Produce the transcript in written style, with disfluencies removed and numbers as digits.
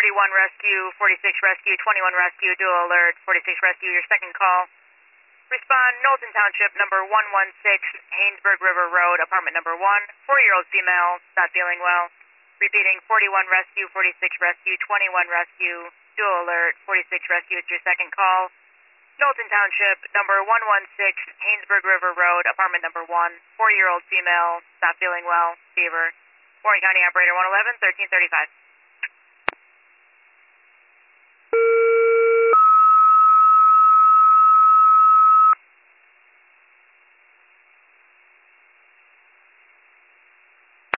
41 rescue, 46 rescue, 21 rescue, dual alert, 46 rescue, your second call. Respond, Knowlton Township, number 116, Haynesburg River Road, apartment number 1, 4-year-old female, not feeling well. Repeating, 41 rescue, 46 rescue, 21 rescue, dual alert, 46 rescue, it's your second call. Knowlton Township, number 116, Haynesburg River Road, apartment number 1, 4-year-old female, not feeling well, fever. Warren County Operator 111, 1335.